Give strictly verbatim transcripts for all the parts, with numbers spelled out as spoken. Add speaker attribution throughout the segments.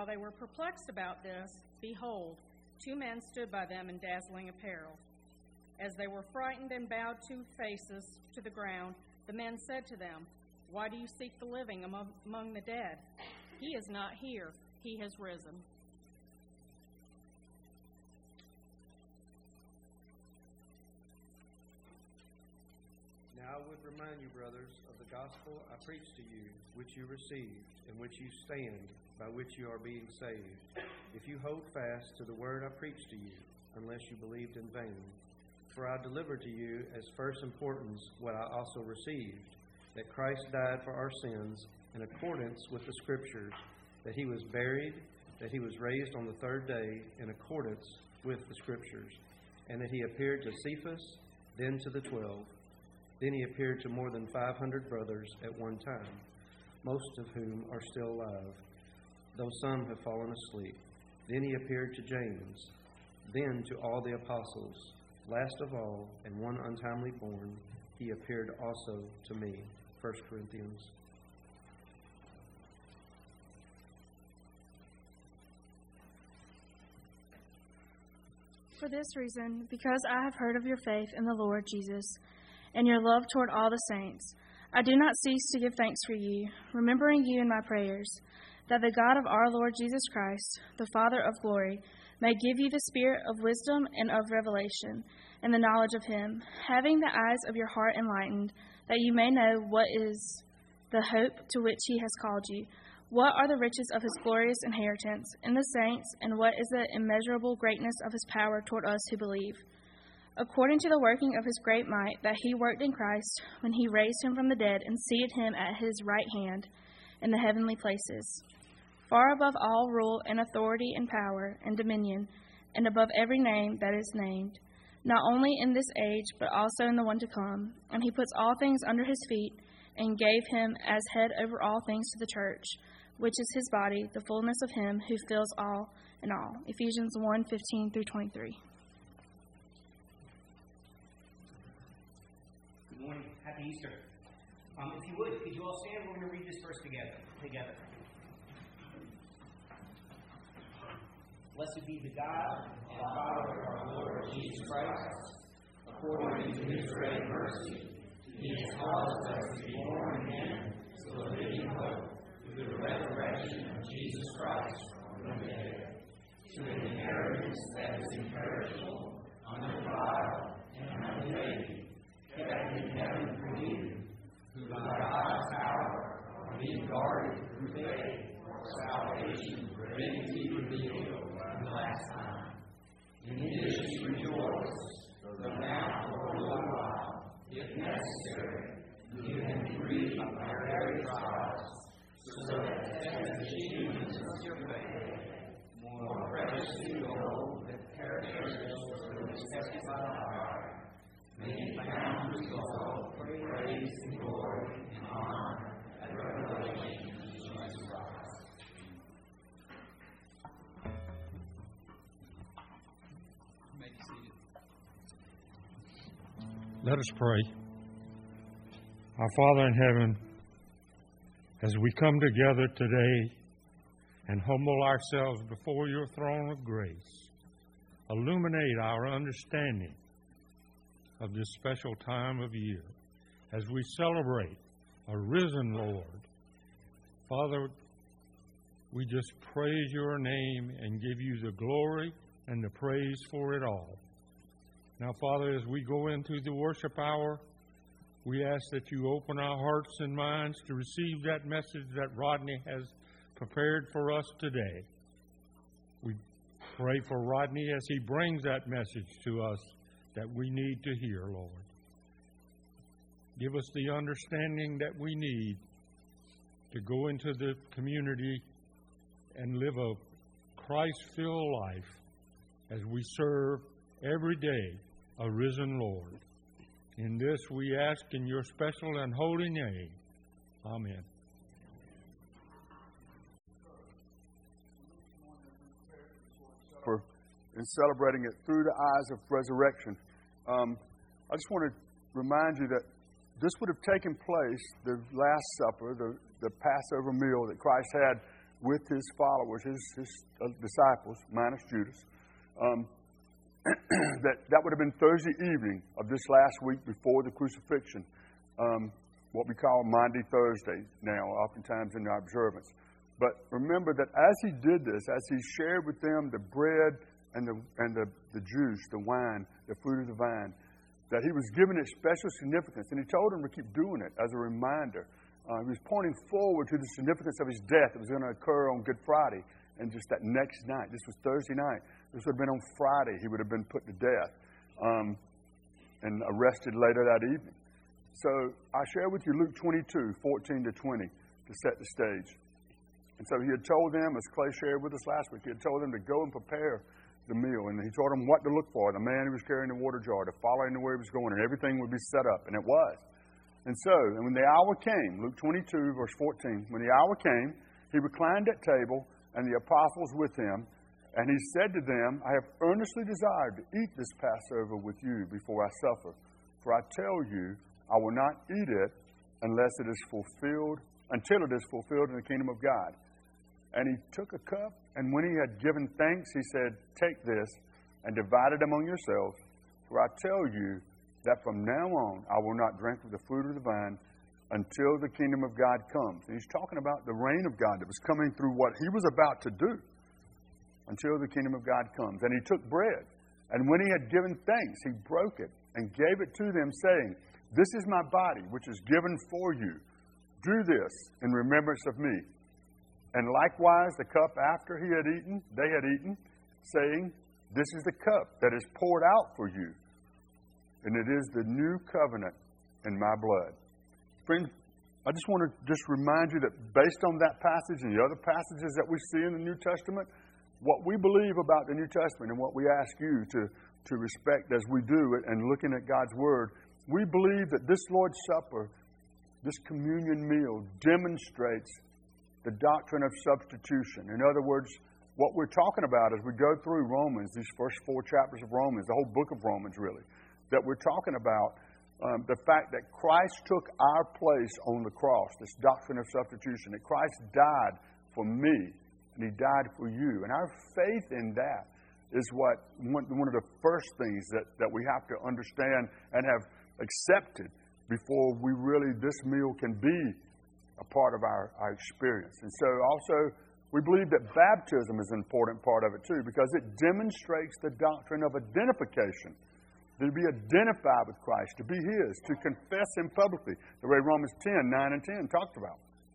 Speaker 1: while they were perplexed about this, behold, two men stood by them in dazzling apparel. As they were frightened and bowed two faces to the ground, the men said to them, "Why do you seek the living among, among the dead? He is not here. He has risen."
Speaker 2: Now I would remind you, brothers, of the gospel I preached to you, which you received, in which you stand, by which you are being saved, if you hold fast to the word I preached to you, unless you believed in vain. For I delivered to you as first importance what I also received, that Christ died for our sins in accordance with the Scriptures, that he was buried, that he was raised on the third day in accordance with the Scriptures, and that he appeared to Cephas, then to the twelve. Then he appeared to more than five hundred brothers at one time, most of whom are still alive, though some have fallen asleep. Then he appeared to James, then to all the apostles. Last of all, and one untimely born, he appeared also to me. First Corinthians.
Speaker 3: For this reason, because I have heard of your faith in the Lord Jesus, and your love toward all the saints, I do not cease to give thanks for you, remembering you in my prayers, that the God of our Lord Jesus Christ, the Father of glory, may give you the spirit of wisdom and of revelation, and the knowledge of him, having the eyes of your heart enlightened, that you may know what is the hope to which he has called you, what are the riches of his glorious inheritance in the saints, and what is the immeasurable greatness of his power toward us who believe, according to the working of his great might that he worked in Christ when he raised him from the dead and seated him at his right hand in the heavenly places, far above all rule and authority and power and dominion, and above every name that is named, not only in this age but also in the one to come. And he puts all things under his feet and gave him as head over all things to the church, which is his body, the fullness of him who fills all in all. Ephesians one fifteen through twenty-three.
Speaker 4: Good morning. Happy Easter. Um, if you would, could you all stand? We're going to read this verse together. Together. Blessed be the God and Father of our Lord Jesus Christ, according to his great mercy. He has caused us to be born again to a living hope through the resurrection of Jesus Christ from the dead, to an inheritance that is imperishable, undefiled, and unfading, kept in heaven for you, who by God's power are being guarded through faith for salvation ready to be revealed in the last time. In this you rejoice, though now for a little while, if necessary, you have been grieved by various trials, so that the test of the genuineness of your faith, more precious than gold that perishes though is tested by fire, may be found to result in praise and glory and honor at the revelation of Jesus Christ.
Speaker 5: Let us pray. Our Father in heaven, as we come together today and humble ourselves before your throne of grace, illuminate our understanding of this special time of year as we celebrate a risen Lord. Father, we just praise your name and give you the glory and the praise for it all. Now, Father, as we go into the worship hour, we ask that you open our hearts and minds to receive that message that Rodney has prepared for us today. We pray for Rodney as he brings that message to us that we need to hear, Lord. Give us the understanding that we need to go into the community and live a Christ-filled life as we serve every day a risen Lord. In this we ask in your special and holy name. Amen.
Speaker 6: For in celebrating it through the eyes of resurrection. Um, I just want to remind you that this would have taken place, the Last Supper, the, the Passover meal that Christ had with his followers, his, his uh, disciples, minus Judas. Um, that that would have been Thursday evening of this last week before the crucifixion, um, what we call Maundy Thursday now, oftentimes in our observance. But remember that as he did this, as he shared with them the bread and the and the, the juice, the wine, the fruit of the vine, that he was giving it special significance. And he told them to keep doing it as a reminder. Uh, he was pointing forward to the significance of his death that was going to occur on Good Friday. And just that next night, this was Thursday night, this would have been on Friday, he would have been put to death um, and arrested later that evening. So I share with you Luke twenty-two, fourteen to twenty to set the stage. And so he had told them, as Clay shared with us last week, he had told them to go and prepare the meal. And he told them what to look for, the man who was carrying the water jar, to follow him to where he was going, and everything would be set up. And it was. And so, and when the hour came, Luke twenty-two, verse fourteen, when the hour came, he reclined at table, and the apostles with him. And he said to them, I have earnestly desired to eat this Passover with you before I suffer. For I tell you, I will not eat it unless it is fulfilled, until it is fulfilled in the kingdom of God. And he took a cup, and when he had given thanks, he said, take this and divide it among yourselves. For I tell you that from now on I will not drink of the fruit of the vine until the kingdom of God comes. And he's talking about the reign of God that was coming through what he was about to do until the kingdom of God comes. And he took bread, and when he had given thanks, he broke it and gave it to them, saying, this is my body, which is given for you. Do this in remembrance of me. And likewise, the cup after he had eaten, they had eaten, saying, this is the cup that is poured out for you, and it is the new covenant in my blood. Friends, I just want to just remind you that based on that passage and the other passages that we see in the New Testament, what we believe about the New Testament and what we ask you to, to respect as we do it and looking at God's Word, we believe that this Lord's Supper, this communion meal, demonstrates the doctrine of substitution. In other words, what we're talking about as we go through Romans, these first four chapters of Romans, the whole book of Romans really, that we're talking about um, the fact that Christ took our place on the cross, this doctrine of substitution, that Christ died for me, and he died for you. And our faith in that is what one, one of the first things that, that we have to understand and have accepted before we really, this meal can be a part of our, our experience. And so also, we believe that baptism is an important part of it too, because it demonstrates the doctrine of identification. To be identified with Christ, to be His, to confess Him publicly, the way Romans ten, nine and ten talks about.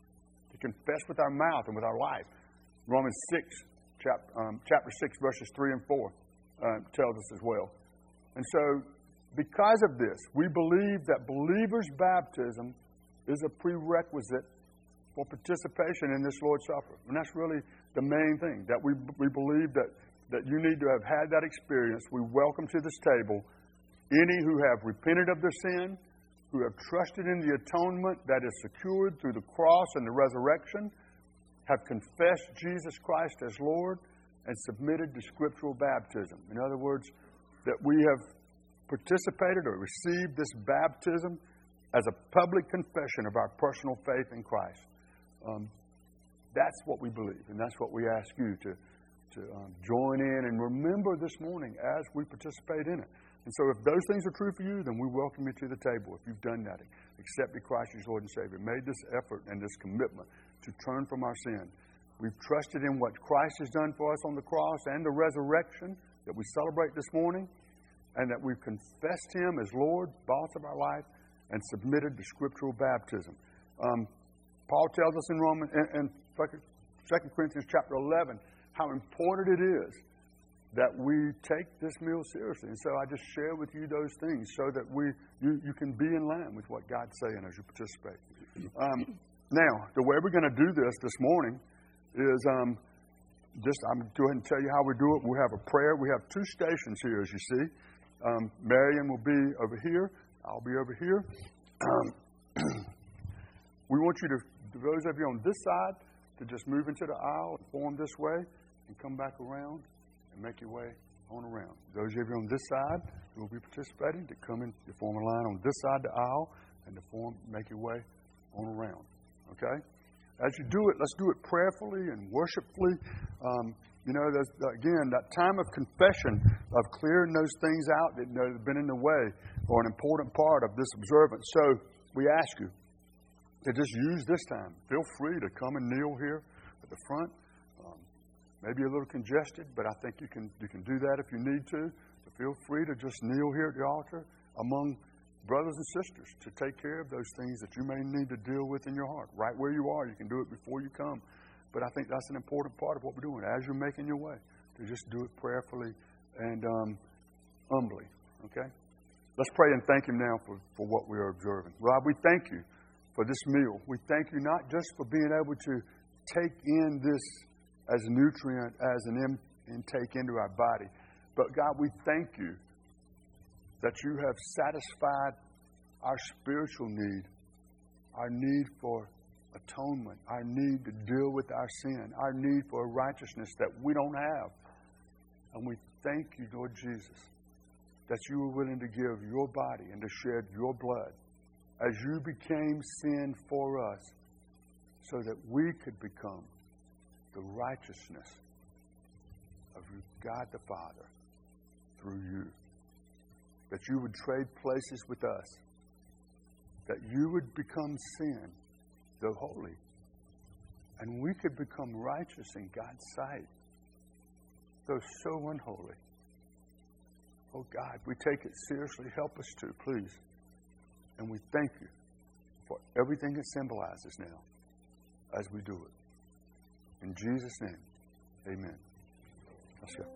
Speaker 6: To confess with our mouth and with our life. Romans six, chap, um, chapter six, verses three and four uh, tells us as well. And so, because of this, we believe that believers' baptism is a prerequisite for participation in this Lord's Supper. And that's really the main thing, that we, we believe that, that you need to have had that experience. We welcome to this table any who have repented of their sin, who have trusted in the atonement that is secured through the cross and the resurrection, have confessed Jesus Christ as Lord, and submitted to scriptural baptism. In other words, that we have participated or received this baptism as a public confession of our personal faith in Christ. Um, that's what we believe, and that's what we ask you to, to um, join in and remember this morning as we participate in it. And so if those things are true for you, then we welcome you to the table. If you've done that, accepted Christ as Lord and Savior, made this effort and this commitment to turn from our sin. We've trusted in what Christ has done for us on the cross and the resurrection that we celebrate this morning, and that we've confessed Him as Lord, boss of our life, and submitted to scriptural baptism. Um, Paul tells us in Romans, in, in Second Corinthians chapter eleven, how important it is that we take this meal seriously. And so I just share with you those things so that we you, you can be in line with what God's saying as you participate. Um, now, the way we're going to do this this morning is um, just, I'm going to go ahead and tell you how we do it. We have a prayer. We have two stations here, as you see. Um, Marion will be over here. I'll be over here. Um, we want you to, those of you on this side, to just move into the aisle and form this way and come back around and make your way on around. Those of you on this side who will be participating, to come in, to form a line on this side of the aisle and to form, make your way on around. Okay? as you do it, let's do it prayerfully and worshipfully. Um, you know, there's, again, that time of confession, of clearing those things out that you know, have been in the way, are an important part of this observance. So we ask you to just use this time. Feel free to come and kneel here at the front. Um, maybe a little congested, but I think you can you can do that if you need to. So feel free to just kneel here at the altar among brothers and sisters to take care of those things that you may need to deal with in your heart. Right where you are, you can do it before you come. But I think that's an important part of what we're doing as you're making your way, to just do it prayerfully and um, humbly. Okay? Let's pray and thank Him now for, for what we are observing. Rob, we thank You for this meal. We thank You not just for being able to take in this as a nutrient, as an in, intake into our body, but God, we thank You that You have satisfied our spiritual need, our need for atonement, our need to deal with our sin, our need for a righteousness that we don't have. And we thank You, Lord Jesus, that You were willing to give Your body and to shed Your blood as You became sin for us so that we could become the righteousness of God the Father through You. That You would trade places with us. That You would become sin, though holy. And we could become righteous in God's sight, though so unholy. Oh God, we take it seriously. Help us to, please. And we thank You for everything it symbolizes now as we do it. In Jesus' name, amen. Let's go.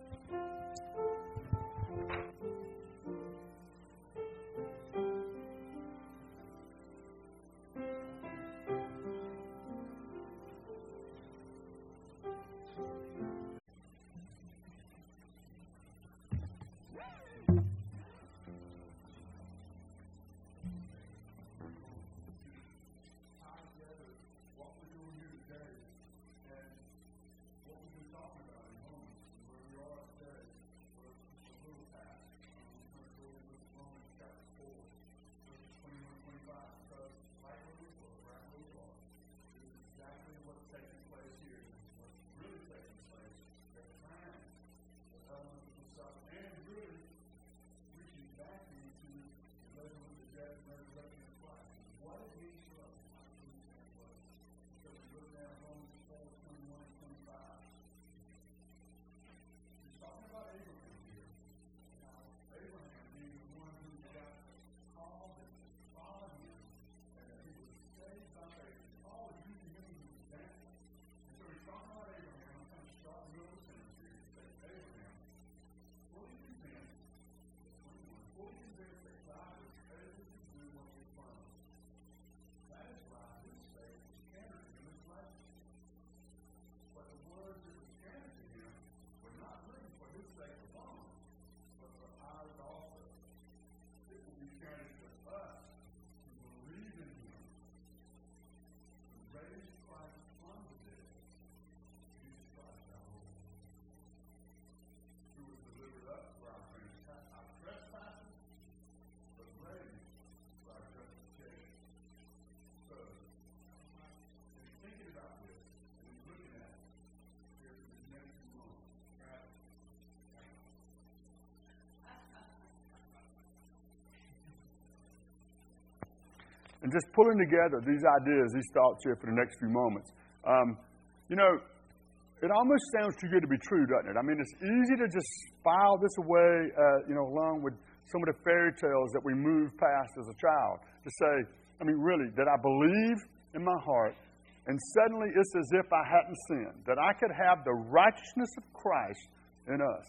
Speaker 6: And just pulling together these ideas, these thoughts here for the next few moments. Um, you know, it almost sounds too good to be true, doesn't it? I mean, it's easy to just file this away, uh, you know, along with some of the fairy tales that we moved past as a child. To say, I mean, really, that I believe in my heart, and suddenly it's as if I hadn't sinned. That I could have the righteousness of Christ in us.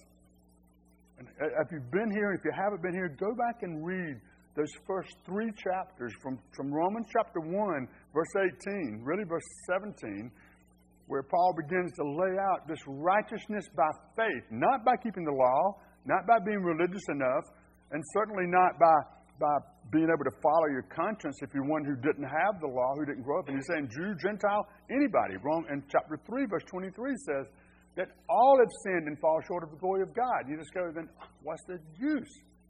Speaker 6: And if you've been here, if you haven't been here, go back and read those first three chapters from, from Romans chapter one, verse eighteen, really verse seventeen, where Paul begins to lay out this righteousness by faith, not by keeping the law, not by being religious enough, and certainly not by, by being able to follow your conscience if you're one who didn't have the law, who didn't grow up. And he's saying Jew, Gentile, anybody. Wrong. And chapter three, verse twenty-three says that all have sinned and fall short of the glory of God. You just go, then what's the use?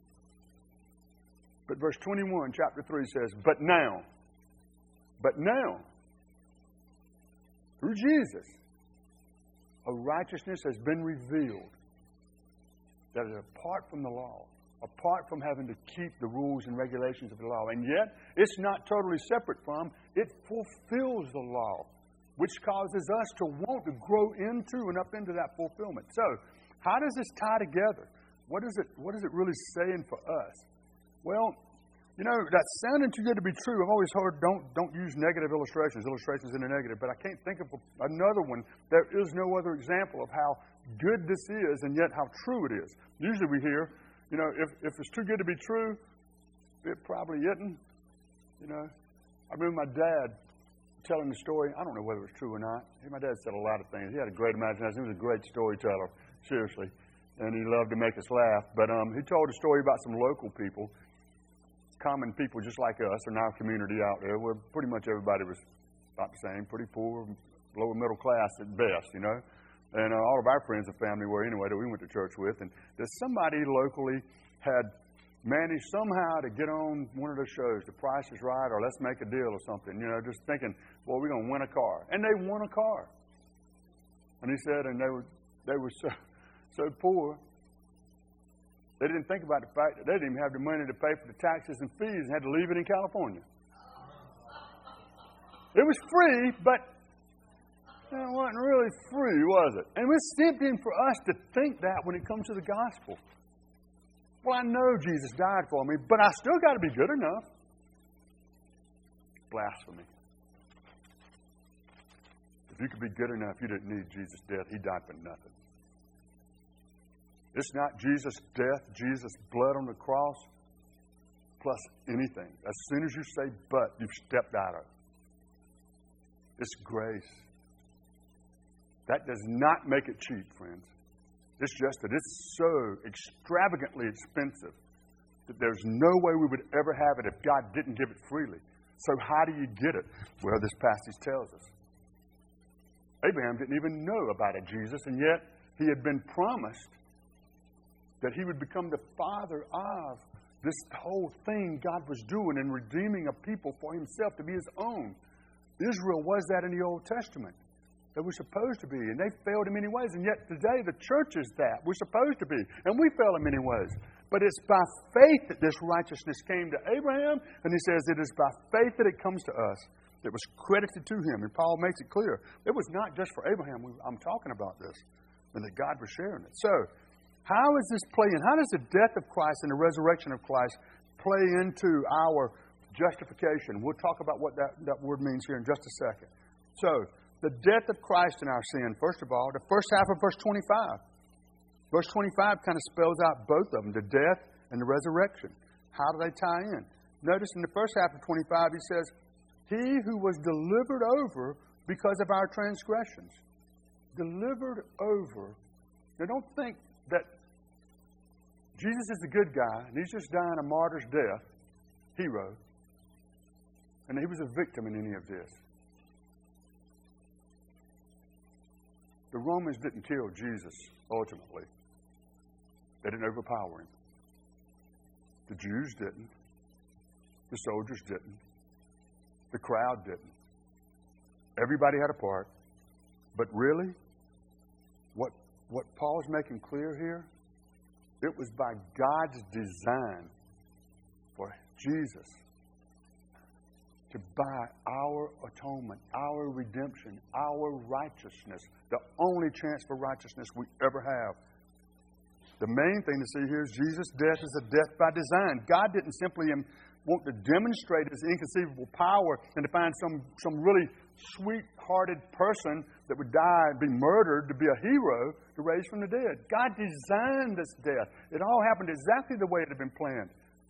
Speaker 6: But verse twenty-one, chapter three says, but now, but now, through Jesus, a righteousness has been revealed that is apart from the law, apart from having to keep the rules and regulations of the law. And yet, it's not totally separate from, it fulfills the law, which causes us to want to grow into and up into that fulfillment. So, how does this tie together? What is it, what is it really saying for us? Well, you know, that's sounding too good to be true. I've always heard don't don't use negative illustrations, illustrations in the negative, but I can't think of another one. There is no other example of how good this is and yet how true it is. Usually we hear, you know, if, if it's too good to be true, it probably isn't. You know, I remember my dad telling the story. I don't know whether it was true or not. My dad said a lot of things. He had a great imagination. He was a great storyteller, seriously, and he loved to make us laugh. But um, he told a story about some local people, common people just like us in our community out there, where pretty much everybody was about the same, pretty poor, lower middle class at best, you know. And uh, all of our friends and family were anyway that we went to church with. And that somebody locally had managed somehow to get on one of those shows, The Price is Right or Let's Make a Deal or something, you know, just thinking, boy, we're going to win a car. And they won a car. And he said, and they were, they were so, so poor, they didn't think about the fact that they didn't even have the money to pay for the taxes and fees and had to leave it in California. It was free, but it wasn't really free, was it? And it's tempting for us to think that when it comes to the gospel. Well, I know Jesus died for me, but I still got to be good enough. Blasphemy. If you could be good enough, you didn't need Jesus' death. He died for nothing. It's not Jesus' death, Jesus' blood on the cross, plus anything. As soon as you say but, you've stepped out of it. It's grace. That does not make it cheap, friends. It's just that it's so extravagantly expensive that there's no way we would ever have it if God didn't give it freely. So how do you get it? Well, this passage tells us. Abraham didn't even know about a Jesus, and yet he had been promised that he would become the father of this whole thing God was doing in redeeming a people for himself to be his own. Israel was that in the Old Testament. They were supposed to be, and they failed in many ways. And yet today the church is that. We're supposed to be, and we fail in many ways. But it's by faith that this righteousness came to Abraham, and he says it is by faith that it comes to us. It was credited to him, and Paul makes it clear. It was not just for Abraham. I'm talking about this, and that God was sharing it. So, how is this playing? How does the death of Christ and the resurrection of Christ play into our justification? We'll talk about what that, that word means here in just a second. So, the death of Christ in our sin, first of all, the first half of verse twenty-five. Verse twenty-five kind of spells out both of them, the death and the resurrection. How do they tie in? Notice in the first half of twenty-five, he says, He who was delivered over because of our transgressions. Delivered over. Now, don't think that Jesus is the good guy, and he's just dying a martyr's death, hero, and he was a victim in any of this. The Romans didn't kill Jesus, ultimately. They didn't overpower him. The Jews didn't. The soldiers didn't. The crowd didn't. Everybody had a part. But really, what, what Paul's making clear here, it was by God's design for Jesus to buy our atonement, our redemption, our righteousness, the only chance for righteousness we ever have. The main thing to see here is Jesus' death is a death by design. God didn't simply want to demonstrate His inconceivable power and to find some, some really sweet-hearted person that would die and be murdered to be a hero to raise from the dead. God designed this death. It all happened exactly the way it had been planned.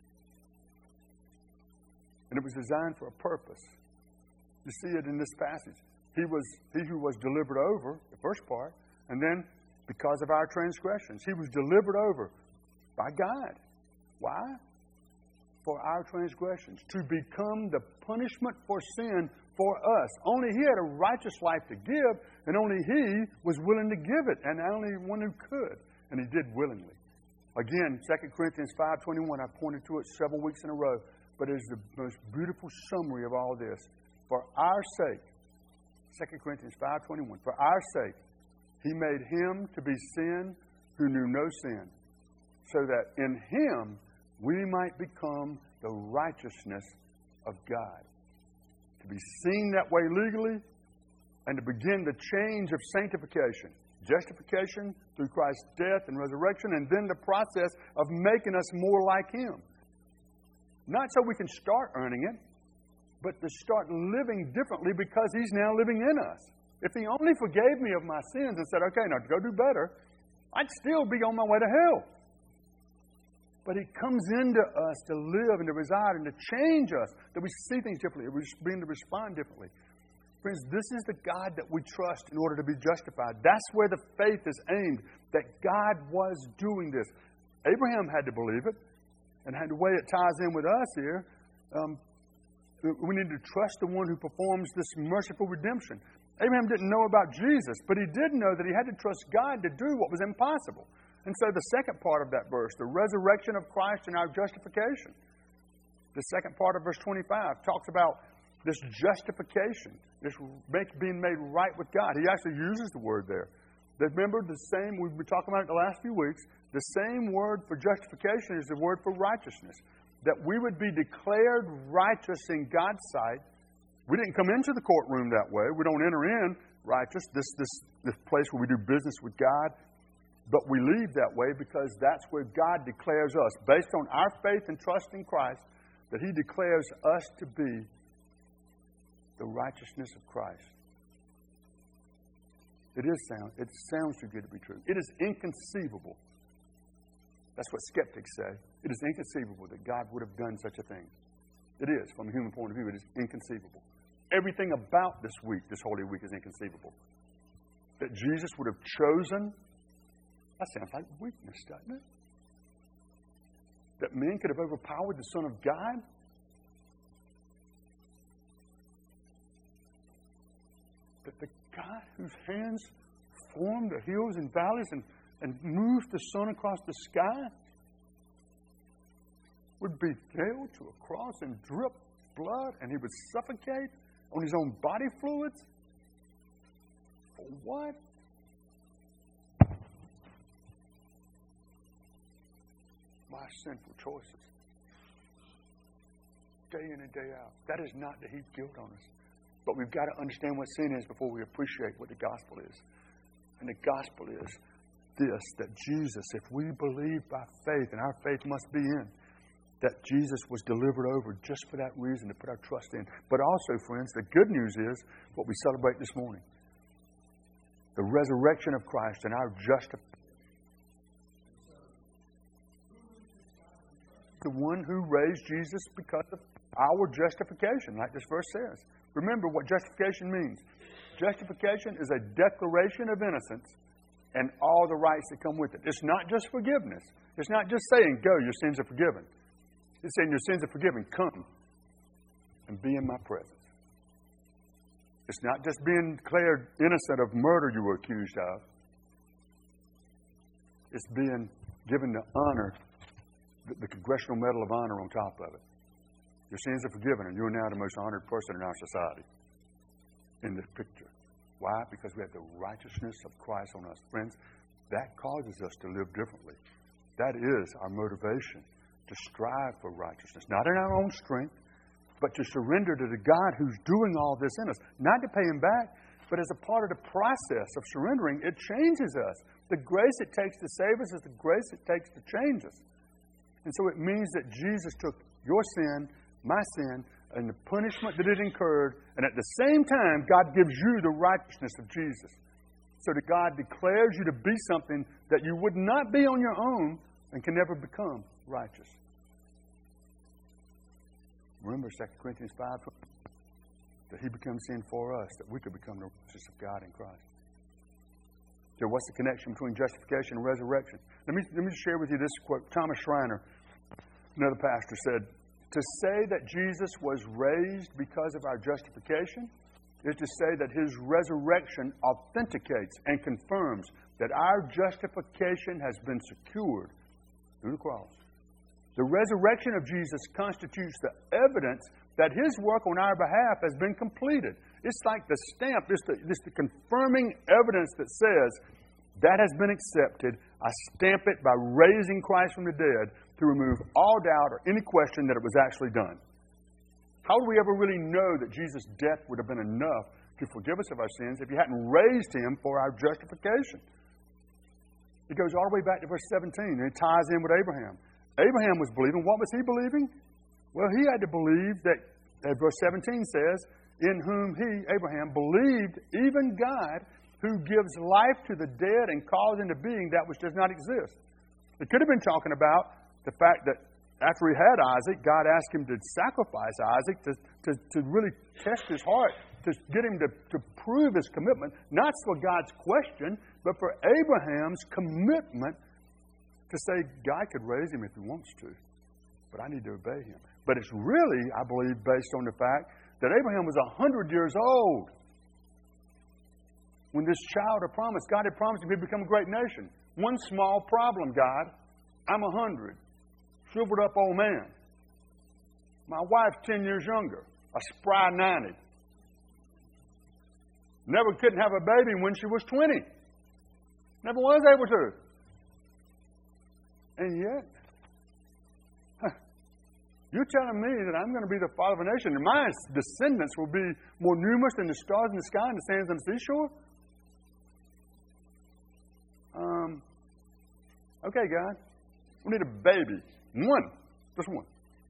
Speaker 6: And it was designed for a purpose. You see it in this passage. He was he who was delivered over, the first part, and then because of our transgressions. He was delivered over by God. Why? For our transgressions. To become the punishment for sin for us. Only He had a righteous life to give, and only He was willing to give it, and only one who could. And He did willingly. Again, Second Corinthians five twenty-one, I've pointed to it several weeks in a row, but it is the most beautiful summary of all this. For our sake, Second Corinthians five twenty-one. For our sake, He made Him to be sin who knew no sin, so that in Him we might become the righteousness of God. To be seen that way legally, and to begin the change of sanctification. Justification through Christ's death and resurrection, and then the process of making us more like Him. Not so we can start earning it, but to start living differently because He's now living in us. If He only forgave me of my sins and said, okay, now go do better, I'd still be on my way to hell. But He comes into us to live and to reside and to change us, that we see things differently, that we begin to respond differently. Friends, this is the God that we trust in order to be justified. That's where the faith is aimed, that God was doing this. Abraham had to believe it, and the way it ties in with us here, um, we need to trust the one who performs this merciful redemption. Abraham didn't know about Jesus, but he did know that he had to trust God to do what was impossible. And so the second part of that verse, the resurrection of Christ and our justification. The second part of verse twenty-five talks about this justification, this being made right with God. He actually uses the word there. Remember the same, we've been talking about it the last few weeks, the same word for justification is the word for righteousness. That we would be declared righteous in God's sight. We didn't come into the courtroom that way. We don't enter in righteous, this, this, this place where we do business with God. But we leave that way because that's where God declares us, based on our faith and trust in Christ, that He declares us to be the righteousness of Christ. It is sound. It sounds too good to be true. It is inconceivable. That's what skeptics say. It is inconceivable that God would have done such a thing. It is, from a human point of view, it is inconceivable. Everything about this week, this Holy Week, is inconceivable. That Jesus would have chosen, that sounds like weakness, doesn't it? That men could have overpowered the Son of God. That the God whose hands formed the hills and valleys and, and moved the sun across the sky would be nailed to a cross and drip blood, and He would suffocate on His own body fluids? For what? My sinful choices. Day in and day out. That is not to heap guilt on us. But we've got to understand what sin is before we appreciate what the gospel is. And the gospel is this, that Jesus, if we believe by faith, and our faith must be in, that Jesus was delivered over just for that reason, to put our trust in. But also, friends, the good news is what we celebrate this morning. The resurrection of Christ and our justification. The one who raised Jesus because of our justification, like this verse says. Remember what justification means. Justification is a declaration of innocence and all the rights that come with it. It's not just forgiveness. It's not just saying, go, your sins are forgiven. It's saying your sins are forgiven. Come and be in my presence. It's not just being declared innocent of murder you were accused of. It's being given the honor, the, the Congressional Medal of Honor on top of it. Your sins are forgiven, and you're now the most honored person in our society in this picture. Why? Because we have the righteousness of Christ on us. Friends, that causes us to live differently. That is our motivation, to strive for righteousness. Not in our own strength, but to surrender to the God who's doing all this in us. Not to pay Him back, but as a part of the process of surrendering, it changes us. The grace it takes to save us is the grace it takes to change us. And so it means that Jesus took your sin, my sin, and the punishment that it incurred, and at the same time, God gives you the righteousness of Jesus. So that God declares you to be something that you would not be on your own and can never become righteous. Remember Second Corinthians five, that He becomes sin for us, that we could become the righteousness of God in Christ. So what's the connection between justification and resurrection? Let me, let me share with you this quote. Thomas Schreiner, another pastor, said, to say that Jesus was raised because of our justification is to say that His resurrection authenticates and confirms that our justification has been secured through the cross. The resurrection of Jesus constitutes the evidence that His work on our behalf has been completed It's like the stamp, it's the, it's the confirming evidence that says, that has been accepted. I stamp it by raising Christ from the dead to remove all doubt or any question that it was actually done. How would we ever really know that Jesus' death would have been enough to forgive us of our sins if He hadn't raised Him for our justification? It goes all the way back to verse seventeen, and it ties in with Abraham. Abraham was believing. What was he believing? Well, he had to believe that, as verse seventeen says, in whom he, Abraham, believed even God, who gives life to the dead and calls into being that which does not exist. It could have been talking about the fact that after he had Isaac, God asked him to sacrifice Isaac to, to, to really test his heart, to get him to, to prove his commitment, not for God's question, but for Abraham's commitment to say, God could raise him if He wants to, but I need to obey Him. But it's really, I believe, based on the fact that Abraham was one hundred years old when this child had promised. God had promised him he'd become a great nation. One small problem, God. I'm one hundred. Shriveled up old man. My wife's ten years younger. A spry ninety. Never couldn't have a baby when she was twenty. Never was able to. And yet, huh, you're telling me that I'm going to be the father of a nation and my descendants will be more numerous than the stars in the sky and the sands on the seashore? Um, okay, God. We need a baby. One. Just one.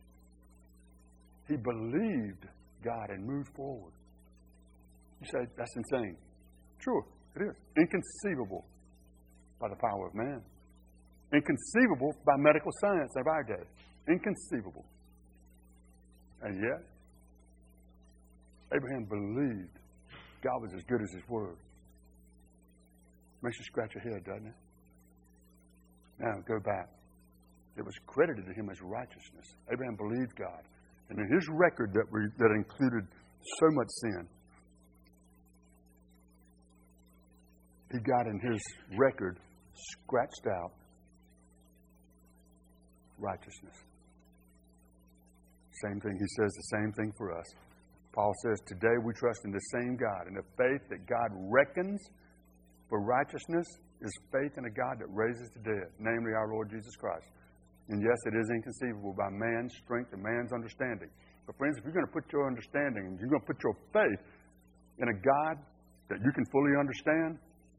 Speaker 6: He believed God and moved forward. You say, that's insane. True, it is. Inconceivable by the power of man. Inconceivable by medical science of our day. Inconceivable. And yet, Abraham believed God was as good as His word. Makes you scratch your head, doesn't it? Now, go back. It was credited to him as righteousness. Abraham believed God. And in his record that, we, that included so much sin, he got in his record scratched out righteousness. Same thing. He says the same thing for us. Paul says, today we trust in the same God. And the faith that God reckons for righteousness is faith in a God that raises the dead, namely our Lord Jesus Christ. And yes, it is inconceivable by man's strength and man's understanding. But friends, if you're going to put your understanding, you're going to put your faith in a God that you can fully understand,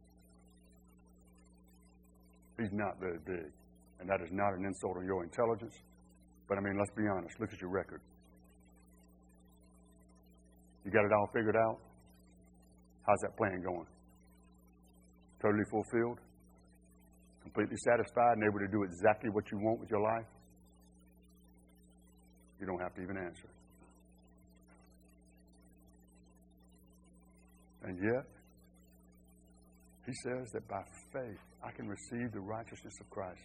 Speaker 6: He's not very big. And that is not an insult on your intelligence. But I mean, let's be honest. Look at your record. You got it all figured out? How's that plan going? Totally fulfilled? Completely satisfied and able to do exactly what you want with your life? You don't have to even answer. And yet, he says that by faith, I can receive the righteousness of Christ.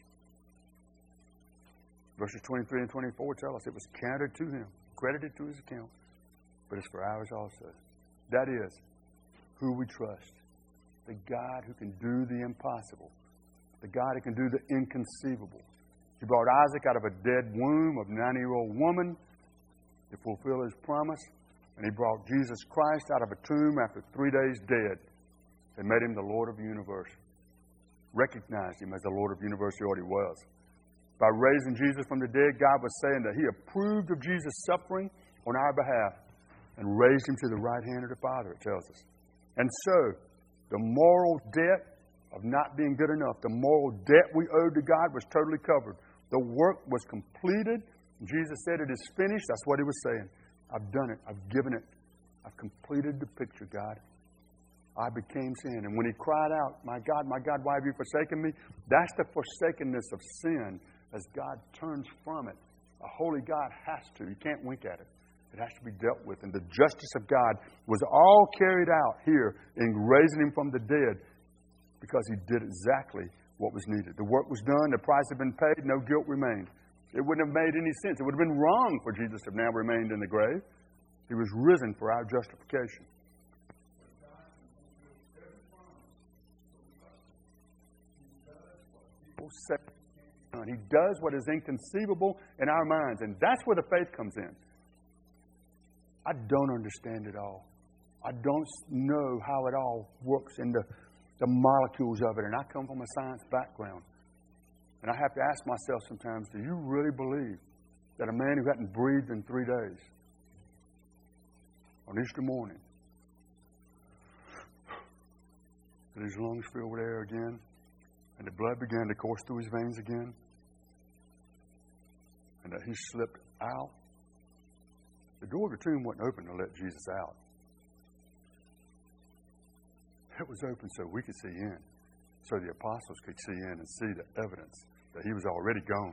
Speaker 6: Verses twenty-three and twenty-four tell us it was counted to him, credited to his account, but it's for ours also. That is, who we trust. The God who can do the impossible. The God who can do the inconceivable. He brought Isaac out of a dead womb of a ninety-year-old woman to fulfill His promise. And He brought Jesus Christ out of a tomb after three days dead and made Him the Lord of the universe. Recognized Him as the Lord of the universe He already was. By raising Jesus from the dead, God was saying that He approved of Jesus' suffering on our behalf and raised Him to the right hand of the Father, it tells us. And so, the moral debt of not being good enough, the moral debt we owed to God was totally covered. The work was completed. Jesus said, it is finished. That's what He was saying. I've done it. I've given it. I've completed the picture, God. I became sin. And when he cried out, my God, my God, why have you forsaken me? That's the forsakenness of sin as God turns from it. A holy God has to. He can't wink at it. It has to be dealt with. And the justice of God was all carried out here in raising Him from the dead because He did exactly what was needed. The work was done. The price had been paid. No guilt remained. It wouldn't have made any sense. It would have been wrong for Jesus to have now remained in the grave. He was risen for our justification. He does what is inconceivable in our minds. And that's where the faith comes in. I don't understand it all. I don't know how it all works in the, the molecules of it. And I come from a science background. And I have to ask myself sometimes, do you really believe that a man who hadn't breathed in three days, on Easter morning, that his lungs filled with air again, and the blood began to course through his veins again, and that he slipped out? The door of the tomb wasn't open to let Jesus out. It was open so we could see in, so the apostles could see in and see the evidence that he was already gone.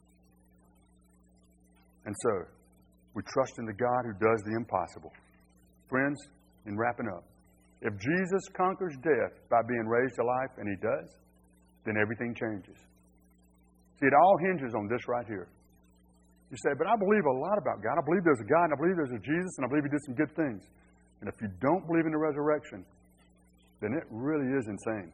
Speaker 6: And so, we trust in the God who does the impossible. Friends, in wrapping up, if Jesus conquers death by being raised to life, and he does, then everything changes. See, it all hinges on this right here. You say, but I believe a lot about God. I believe there's a God, and I believe there's a Jesus, and I believe he did some good things. And if you don't believe in the resurrection, then it really is insane.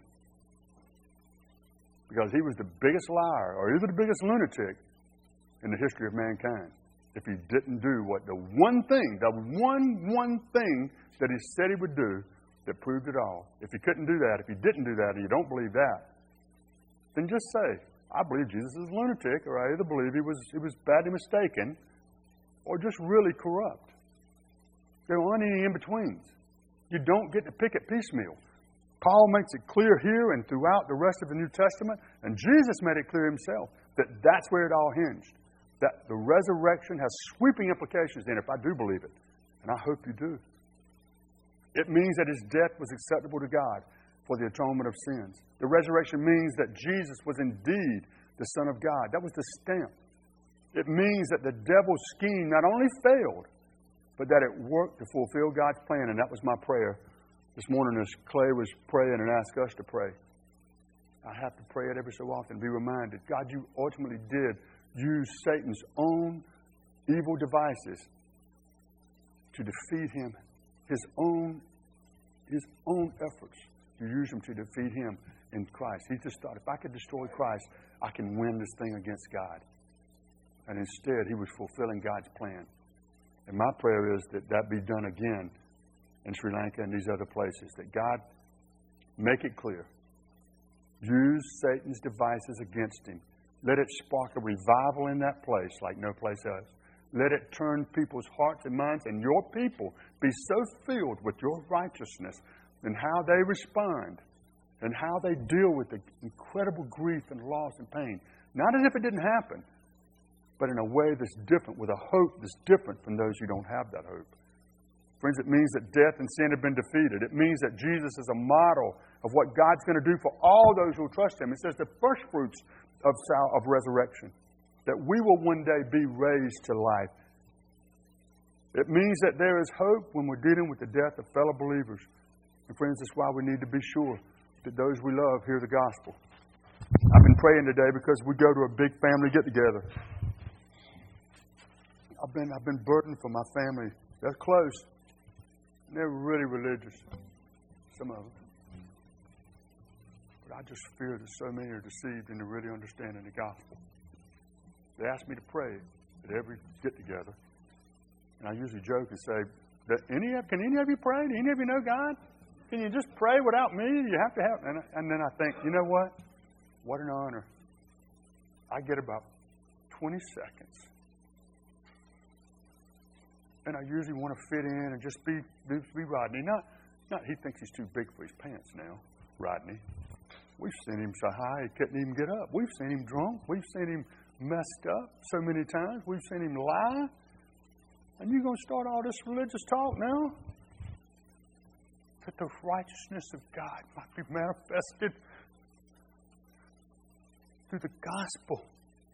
Speaker 6: Because he was the biggest liar, or either the biggest lunatic in the history of mankind, if he didn't do what the one thing, the one, one thing that he said he would do that proved it all. If he couldn't do that, if he didn't do that, and you don't believe that, then just say, I believe Jesus is a lunatic, or I either believe he was, he was badly mistaken, or just really corrupt. There aren't any in-betweens. You don't get to pick it piecemeal. Paul makes it clear here and throughout the rest of the New Testament, and Jesus made it clear himself, that that's where it all hinged. That the resurrection has sweeping implications in it, if I do believe it. And I hope you do. It means that his death was acceptable to God for the atonement of sins. The resurrection means that Jesus was indeed the Son of God. That was the stamp. It means that the devil's scheme not only failed, but that it worked to fulfill God's plan. And that was my prayer this morning as Clay was praying and asked us to pray. I have to pray it every so often, be reminded, God, you ultimately did use Satan's own evil devices to defeat him, his own, his own efforts to use them to defeat him in Christ. He just thought, if I could destroy Christ, I can win this thing against God. And instead, he was fulfilling God's plan. And my prayer is that that be done again in Sri Lanka and these other places. That God make it clear. Use Satan's devices against him. Let it spark a revival in that place like no place else. Let it turn people's hearts and minds, and your people be so filled with your righteousness and how they respond and how they deal with the incredible grief and loss and pain. Not as if it didn't happen, but in a way that's different, with a hope that's different from those who don't have that hope. Friends, it means that death and sin have been defeated. It means that Jesus is a model of what God's going to do for all those who will trust him. It says the first fruits of, of resurrection, that we will one day be raised to life. It means that there is hope when we're dealing with the death of fellow believers. And friends, that's why we need to be sure that those we love hear the gospel. I've been praying today because we go to a big family get-together. I've been, I've been burdened for my family. They're close. They're really religious, some of them. But I just fear that so many are deceived into really understanding the gospel. They ask me to pray at every get-together. And I usually joke and say, that any, can any of you pray? Do any of you know God? Can you just pray without me? You have to have... And, and then I think, you know what? What an honor. I get about twenty seconds. And I usually want to fit in and just be, be, be Rodney. Not, not he thinks he's too big for his pants now, Rodney. We've seen him so high he couldn't even get up. We've seen him drunk. We've seen him messed up so many times. We've seen him lie. And you're going to start all this religious talk now? That the righteousness of God might be manifested through the gospel.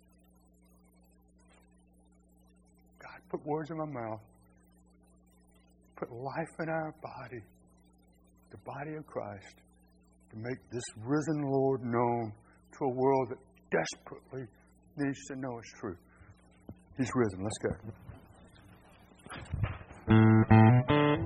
Speaker 6: God, put words in my mouth. Put life in our body, the body of Christ, to make this risen Lord known to a world that desperately needs to know it's true. He's risen. Let's go.